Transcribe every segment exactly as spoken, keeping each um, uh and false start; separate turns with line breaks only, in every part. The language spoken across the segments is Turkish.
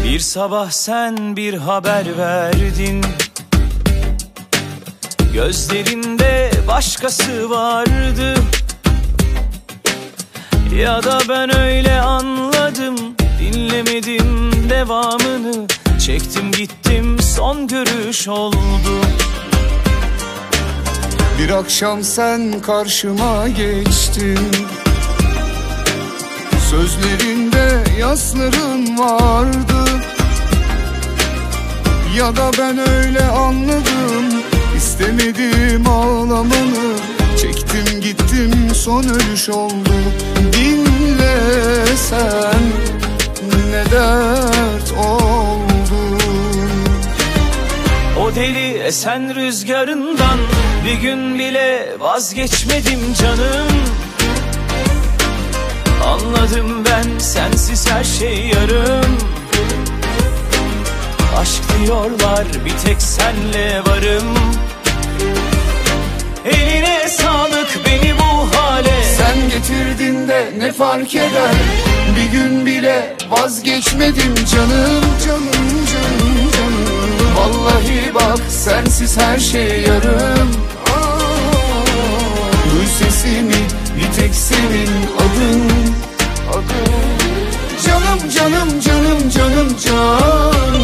Bir sabah sen bir haber verdin, gözlerinde başkası vardı. Ya da ben öyle anladım, dinlemedim devamını. Çektim gittim, son görüş oldu.
Bir akşam sen karşıma geçtin, sözlerinde yasların vardı. Ya da ben öyle anladım, istemedim ağlamanı. Çektim gittim, son ölüş oldu. Dinle sen, ne dert oldu.
O deli esen rüzgarından bir gün bile vazgeçmedim canım. Anladım ben, sensiz her şey yarım. Aşk diyorlar, bir tek senle varım. Eline sağlık beni bu hale
sen getirdin de ne fark eder? Bir gün bile vazgeçmedim canım. Canım canım canım. Vallahi bak, sensiz her şey yarım. Duy sesimi, bir tek senin adın. Adın. Canım canım canım canım canım.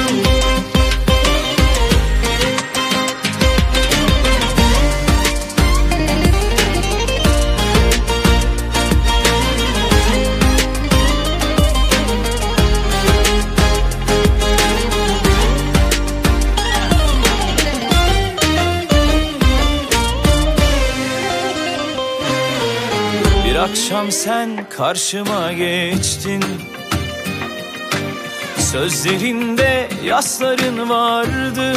Bir akşam sen karşıma geçtin, sözlerinde yasların vardı.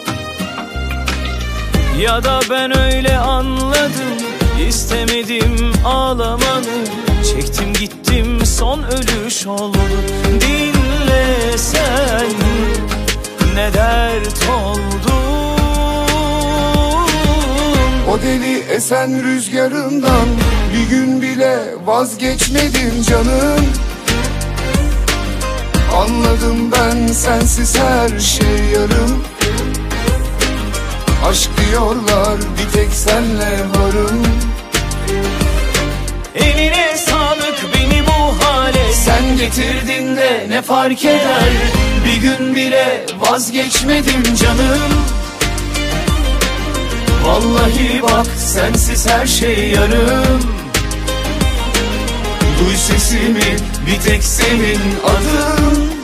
Ya da ben öyle anladım, istemedim ağlamanı. Çektim gittim, son ölüş oldu. Dinle sen, ne dert oldu.
O deli esen rüzgarından bir gün bile vazgeçmedim canım. Anladım ben, sensiz her şey yarım. Aşk diyorlar, bir tek senle varım.
Eline sağlık beni bu hale sen getirdin de ne fark eder? Bir gün bile vazgeçmedim canım. Vallahi bak, sensiz her şey yarım. Duy sesimi, bir tek senin adın.